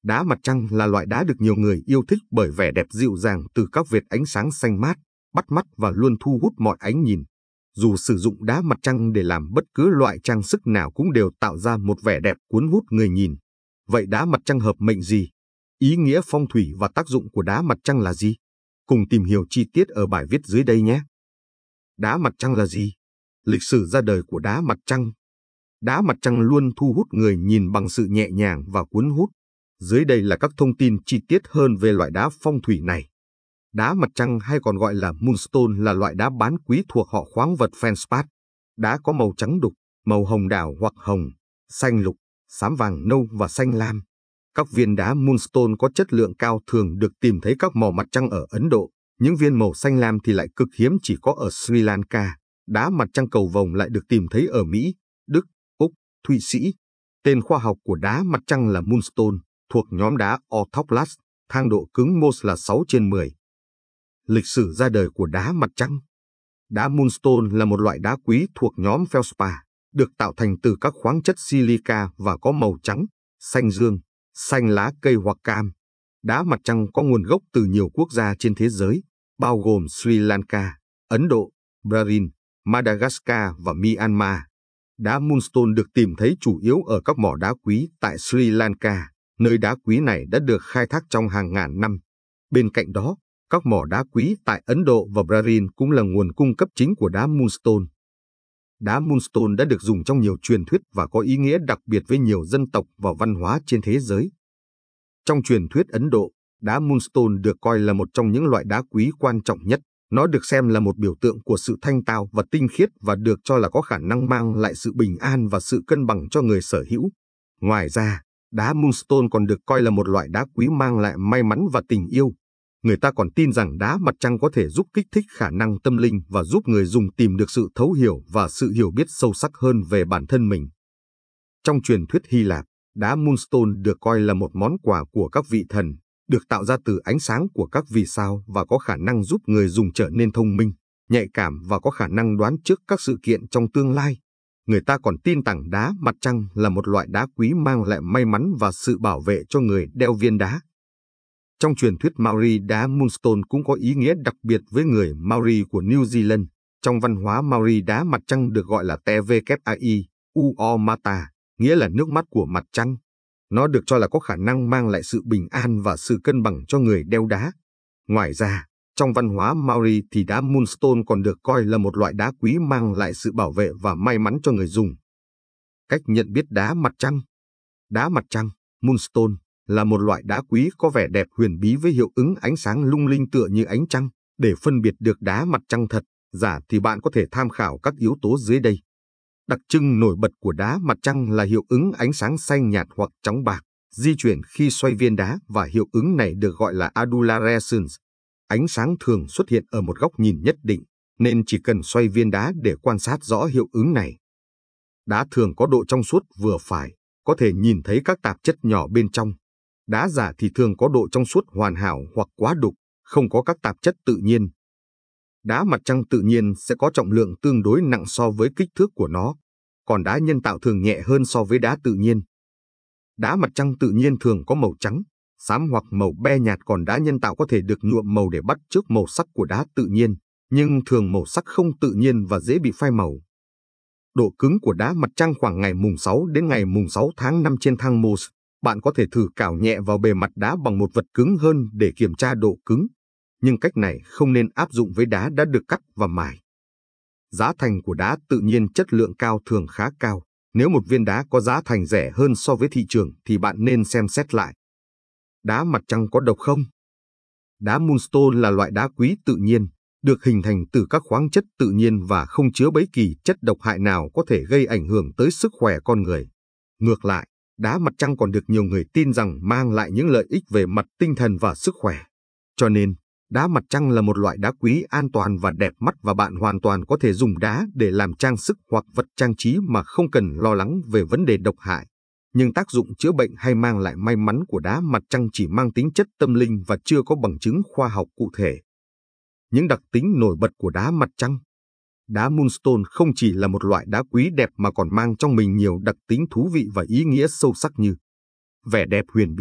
Đá mặt trăng là loại đá được nhiều người yêu thích bởi vẻ đẹp dịu dàng từ các vệt ánh sáng xanh mát, bắt mắt và luôn thu hút mọi ánh nhìn. Dù sử dụng đá mặt trăng để làm bất cứ loại trang sức nào cũng đều tạo ra một vẻ đẹp cuốn hút người nhìn. Vậy đá mặt trăng hợp mệnh gì? Ý nghĩa phong thủy và tác dụng của đá mặt trăng là gì? Cùng tìm hiểu chi tiết ở bài viết dưới đây nhé. Đá mặt trăng là gì? Lịch sử ra đời của đá mặt trăng. Đá mặt trăng luôn thu hút người nhìn bằng sự nhẹ nhàng và cuốn hút. Dưới đây là các thông tin chi tiết hơn về loại đá phong thủy này. Đá mặt trăng hay còn gọi là moonstone là loại đá bán quý thuộc họ khoáng vật feldspar. Đá có màu trắng đục, màu hồng đào hoặc hồng, xanh lục, xám vàng nâu và xanh lam. Các viên đá moonstone có chất lượng cao thường được tìm thấy các mỏ mặt trăng ở Ấn Độ. Những viên màu xanh lam thì lại cực hiếm chỉ có ở Sri Lanka. Đá mặt trăng cầu vồng lại được tìm thấy ở Mỹ, Đức, Úc, Thụy Sĩ. Tên khoa học của đá mặt trăng là moonstone, thuộc nhóm đá orthoclast, thang độ cứng Mohs là 6/10. Lịch sử ra đời của đá mặt trăng. Đá moonstone là một loại đá quý thuộc nhóm feldspar, được tạo thành từ các khoáng chất silica và có màu trắng, xanh dương, xanh lá cây hoặc cam. Đá mặt trăng có nguồn gốc từ nhiều quốc gia trên thế giới, bao gồm Sri Lanka, Ấn Độ, Brazil, Madagascar và Myanmar. Đá moonstone được tìm thấy chủ yếu ở các mỏ đá quý tại Sri Lanka, nơi đá quý này đã được khai thác trong hàng ngàn năm. Bên cạnh đó, các mỏ đá quý tại Ấn Độ và Brazil cũng là nguồn cung cấp chính của đá moonstone. Đá moonstone đã được dùng trong nhiều truyền thuyết và có ý nghĩa đặc biệt với nhiều dân tộc và văn hóa trên thế giới. Trong truyền thuyết Ấn Độ, đá moonstone được coi là một trong những loại đá quý quan trọng nhất. Nó được xem là một biểu tượng của sự thanh tao và tinh khiết và được cho là có khả năng mang lại sự bình an và sự cân bằng cho người sở hữu. Ngoài ra, đá moonstone còn được coi là một loại đá quý mang lại may mắn và tình yêu. Người ta còn tin rằng đá mặt trăng có thể giúp kích thích khả năng tâm linh và giúp người dùng tìm được sự thấu hiểu và sự hiểu biết sâu sắc hơn về bản thân mình. Trong truyền thuyết Hy Lạp, đá moonstone được coi là một món quà của các vị thần, được tạo ra từ ánh sáng của các vì sao và có khả năng giúp người dùng trở nên thông minh, nhạy cảm và có khả năng đoán trước các sự kiện trong tương lai. Người ta còn tin rằng đá mặt trăng là một loại đá quý mang lại may mắn và sự bảo vệ cho người đeo viên đá. Trong truyền thuyết Maori, đá moonstone cũng có ý nghĩa đặc biệt với người Maori của New Zealand. Trong văn hóa Maori, đá mặt trăng được gọi là Te Wai Uo Mata, nghĩa là nước mắt của mặt trăng. Nó được cho là có khả năng mang lại sự bình an và sự cân bằng cho người đeo đá. Ngoài ra, trong văn hóa Maori thì đá moonstone còn được coi là một loại đá quý mang lại sự bảo vệ và may mắn cho người dùng. Cách nhận biết đá mặt trăng. Đá mặt trăng, moonstone, là một loại đá quý có vẻ đẹp huyền bí với hiệu ứng ánh sáng lung linh tựa như ánh trăng. Để phân biệt được đá mặt trăng thật, giả thì bạn có thể tham khảo các yếu tố dưới đây. Đặc trưng nổi bật của đá mặt trăng là hiệu ứng ánh sáng xanh nhạt hoặc trắng bạc, di chuyển khi xoay viên đá và hiệu ứng này được gọi là adularescence. Ánh sáng thường xuất hiện ở một góc nhìn nhất định, nên chỉ cần xoay viên đá để quan sát rõ hiệu ứng này. Đá thường có độ trong suốt vừa phải, có thể nhìn thấy các tạp chất nhỏ bên trong. Đá giả thì thường có độ trong suốt hoàn hảo hoặc quá đục, không có các tạp chất tự nhiên. Đá mặt trăng tự nhiên sẽ có trọng lượng tương đối nặng so với kích thước của nó, còn đá nhân tạo thường nhẹ hơn so với đá tự nhiên. Đá mặt trăng tự nhiên thường có màu trắng, xám hoặc màu be nhạt, còn đá nhân tạo có thể được nhuộm màu để bắt chước màu sắc của đá tự nhiên, nhưng thường màu sắc không tự nhiên và dễ bị phai màu. Độ cứng của đá mặt trăng khoảng ngày mùng 6 đến ngày mùng 6 tháng 5 trên thang Mohs. Bạn có thể thử cào nhẹ vào bề mặt đá bằng một vật cứng hơn để kiểm tra độ cứng, nhưng cách này không nên áp dụng với đá đã được cắt và mài. Giá thành của đá tự nhiên chất lượng cao thường khá cao. Nếu một viên đá có giá thành rẻ hơn so với thị trường thì bạn nên xem xét lại. Đá mặt trăng có độc không? Đá moonstone là loại đá quý tự nhiên, được hình thành từ các khoáng chất tự nhiên và không chứa bất kỳ chất độc hại nào có thể gây ảnh hưởng tới sức khỏe con người. Ngược lại, đá mặt trăng còn được nhiều người tin rằng mang lại những lợi ích về mặt tinh thần và sức khỏe. Cho nên, đá mặt trăng là một loại đá quý an toàn và đẹp mắt và bạn hoàn toàn có thể dùng đá để làm trang sức hoặc vật trang trí mà không cần lo lắng về vấn đề độc hại. Nhưng tác dụng chữa bệnh hay mang lại may mắn của đá mặt trăng chỉ mang tính chất tâm linh và chưa có bằng chứng khoa học cụ thể. Những đặc tính nổi bật của đá mặt trăng. Đá moonstone không chỉ là một loại đá quý đẹp mà còn mang trong mình nhiều đặc tính thú vị và ý nghĩa sâu sắc như vẻ đẹp huyền bí,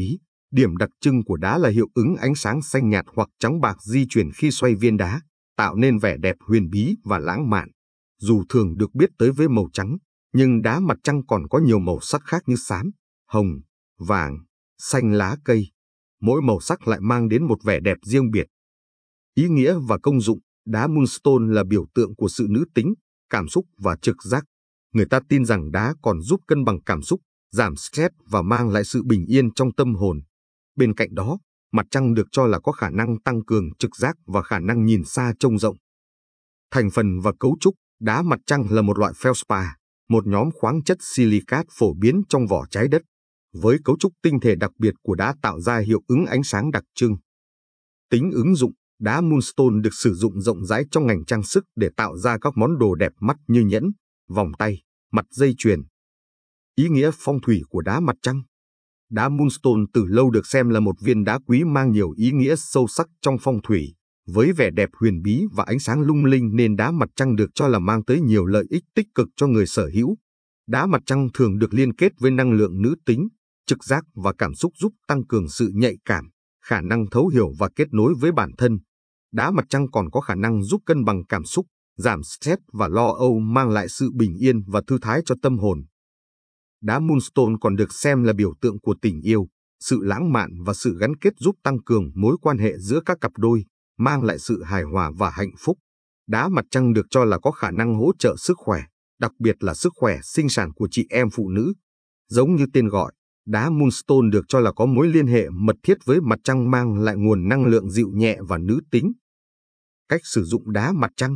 Điểm đặc trưng của đá là hiệu ứng ánh sáng xanh nhạt hoặc trắng bạc di chuyển khi xoay viên đá, tạo nên vẻ đẹp huyền bí và lãng mạn. Dù thường được biết tới với màu trắng, nhưng đá mặt trăng còn có nhiều màu sắc khác như xám, hồng, vàng, xanh lá cây. Mỗi màu sắc lại mang đến một vẻ đẹp riêng biệt. Ý nghĩa và công dụng, đá Moonstone là biểu tượng của sự nữ tính, cảm xúc và trực giác. Người ta tin rằng đá còn giúp cân bằng cảm xúc, giảm stress và mang lại sự bình yên trong tâm hồn. Bên cạnh đó, mặt trăng được cho là có khả năng tăng cường trực giác và khả năng nhìn xa trông rộng. Thành phần và cấu trúc, đá mặt trăng là một loại feldspar, một nhóm khoáng chất silicat phổ biến trong vỏ trái đất. Với cấu trúc tinh thể đặc biệt của đá tạo ra hiệu ứng ánh sáng đặc trưng. Tính ứng dụng, đá Moonstone được sử dụng rộng rãi trong ngành trang sức để tạo ra các món đồ đẹp mắt như nhẫn, vòng tay, mặt dây chuyền. Ý nghĩa phong thủy của đá mặt trăng. Đá Moonstone từ lâu được xem là một viên đá quý mang nhiều ý nghĩa sâu sắc trong phong thủy. Với vẻ đẹp huyền bí và ánh sáng lung linh nên đá mặt trăng được cho là mang tới nhiều lợi ích tích cực cho người sở hữu. Đá mặt trăng thường được liên kết với năng lượng nữ tính, trực giác và cảm xúc giúp tăng cường sự nhạy cảm, khả năng thấu hiểu và kết nối với bản thân. Đá mặt trăng còn có khả năng giúp cân bằng cảm xúc, giảm stress và lo âu, mang lại sự bình yên và thư thái cho tâm hồn. Đá Moonstone còn được xem là biểu tượng của tình yêu, sự lãng mạn và sự gắn kết giúp tăng cường mối quan hệ giữa các cặp đôi, mang lại sự hài hòa và hạnh phúc. Đá mặt trăng được cho là có khả năng hỗ trợ sức khỏe, đặc biệt là sức khỏe sinh sản của chị em phụ nữ. Giống như tên gọi, đá Moonstone được cho là có mối liên hệ mật thiết với mặt trăng, mang lại nguồn năng lượng dịu nhẹ và nữ tính. Cách sử dụng đá mặt trăng.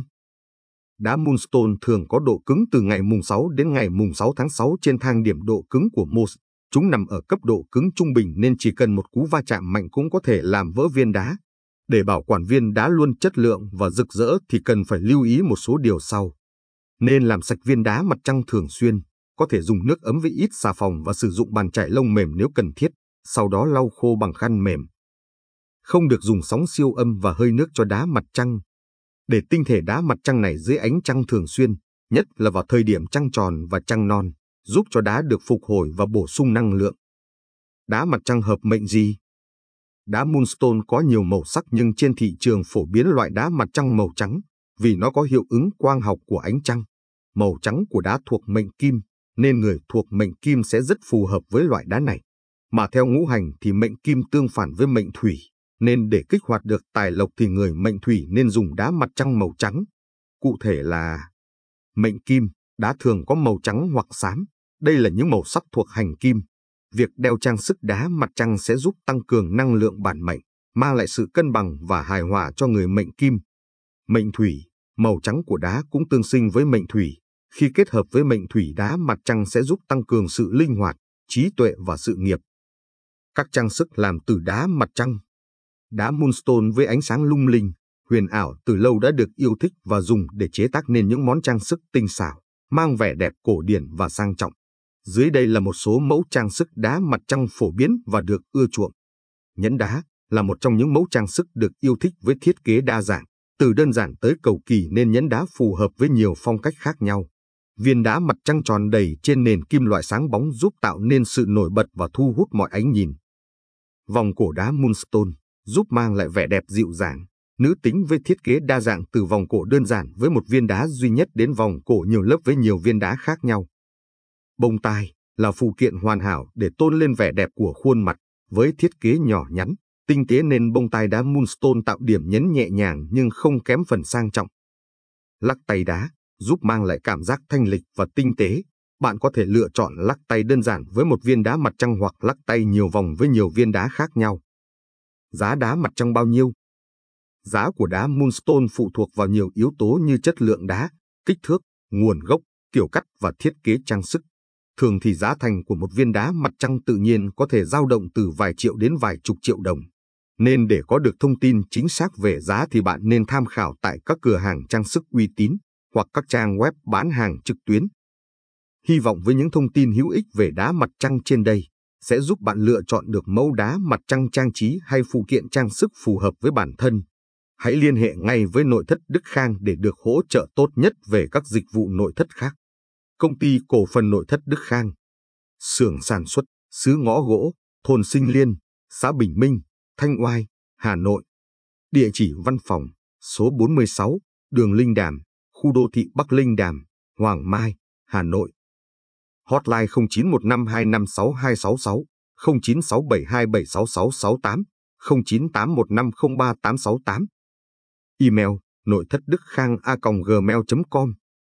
Đá Moonstone thường có độ cứng từ ngày mùng 6 đến ngày mùng 6 tháng 6 trên thang điểm độ cứng của Mohs. Chúng nằm ở cấp độ cứng trung bình nên chỉ cần một cú va chạm mạnh cũng có thể làm vỡ viên đá. Để bảo quản viên đá luôn chất lượng và rực rỡ thì cần phải lưu ý một số điều sau. Nên làm sạch viên đá mặt trăng thường xuyên, có thể dùng nước ấm với ít xà phòng và sử dụng bàn chải lông mềm nếu cần thiết, sau đó lau khô bằng khăn mềm. Không được dùng sóng siêu âm và hơi nước cho đá mặt trăng. Để tinh thể đá mặt trăng này dưới ánh trăng thường xuyên, nhất là vào thời điểm trăng tròn và trăng non, giúp cho đá được phục hồi và bổ sung năng lượng. Đá mặt trăng hợp mệnh gì? Đá Moonstone có nhiều màu sắc nhưng trên thị trường phổ biến loại đá mặt trăng màu trắng, vì nó có hiệu ứng quang học của ánh trăng. Màu trắng của đá thuộc mệnh Kim, nên người thuộc mệnh Kim sẽ rất phù hợp với loại đá này. Mà theo ngũ hành thì mệnh Kim tương phản với mệnh Thủy, nên để kích hoạt được tài lộc thì người mệnh Thủy nên dùng đá mặt trăng màu trắng. Cụ thể là mệnh Kim, đá thường có màu trắng hoặc xám. Đây là những màu sắc thuộc hành kim. Việc đeo trang sức đá mặt trăng sẽ giúp tăng cường năng lượng bản mệnh, mang lại sự cân bằng và hài hòa cho người mệnh Kim. Mệnh Thủy, màu trắng của đá cũng tương sinh với mệnh Thủy. Khi kết hợp với mệnh Thủy, đá mặt trăng sẽ giúp tăng cường sự linh hoạt, trí tuệ và sự nghiệp. Các trang sức làm từ đá mặt trăng. Đá Moonstone với ánh sáng lung linh, huyền ảo từ lâu đã được yêu thích và dùng để chế tác nên những món trang sức tinh xảo, mang vẻ đẹp cổ điển và sang trọng. Dưới đây là một số mẫu trang sức đá mặt trăng phổ biến và được ưa chuộng. Nhẫn đá là một trong những mẫu trang sức được yêu thích với thiết kế đa dạng, từ đơn giản tới cầu kỳ nên nhẫn đá phù hợp với nhiều phong cách khác nhau. Viên đá mặt trăng tròn đầy trên nền kim loại sáng bóng giúp tạo nên sự nổi bật và thu hút mọi ánh nhìn. Vòng cổ đá Moonstone giúp mang lại vẻ đẹp dịu dàng, nữ tính với thiết kế đa dạng từ vòng cổ đơn giản với một viên đá duy nhất đến vòng cổ nhiều lớp với nhiều viên đá khác nhau. Bông tai là phụ kiện hoàn hảo để tôn lên vẻ đẹp của khuôn mặt, với thiết kế nhỏ nhắn, tinh tế nên bông tai đá Moonstone tạo điểm nhấn nhẹ nhàng nhưng không kém phần sang trọng. Lắc tay đá giúp mang lại cảm giác thanh lịch và tinh tế. Bạn có thể lựa chọn lắc tay đơn giản với một viên đá mặt trăng hoặc lắc tay nhiều vòng với nhiều viên đá khác nhau. Giá đá mặt trăng bao nhiêu? Giá của đá Moonstone phụ thuộc vào nhiều yếu tố như chất lượng đá, kích thước, nguồn gốc, kiểu cắt và thiết kế trang sức. Thường thì giá thành của một viên đá mặt trăng tự nhiên có thể dao động từ vài triệu đến vài chục triệu đồng. Nên để có được thông tin chính xác về giá thì bạn nên tham khảo tại các cửa hàng trang sức uy tín hoặc các trang web bán hàng trực tuyến. Hy vọng với những thông tin hữu ích về đá mặt trăng trên đây sẽ giúp bạn lựa chọn được mẫu đá mặt trăng trang trí hay phụ kiện trang sức phù hợp với bản thân. Hãy liên hệ ngay với nội thất Đức Khang để được hỗ trợ tốt nhất về các dịch vụ nội thất khác. Công ty cổ phần nội thất Đức Khang. Xưởng sản xuất, xứ Ngõ Gỗ, thôn Sinh Liên, xã Bình Minh, Thanh Oai, Hà Nội. Địa chỉ văn phòng, số 46, đường Linh Đàm, khu đô thị Bắc Linh Đàm, Hoàng Mai, Hà Nội. Hotline 0915256266, 0967276668, 0981503868. Email: nội thất đức khang a.gmail.com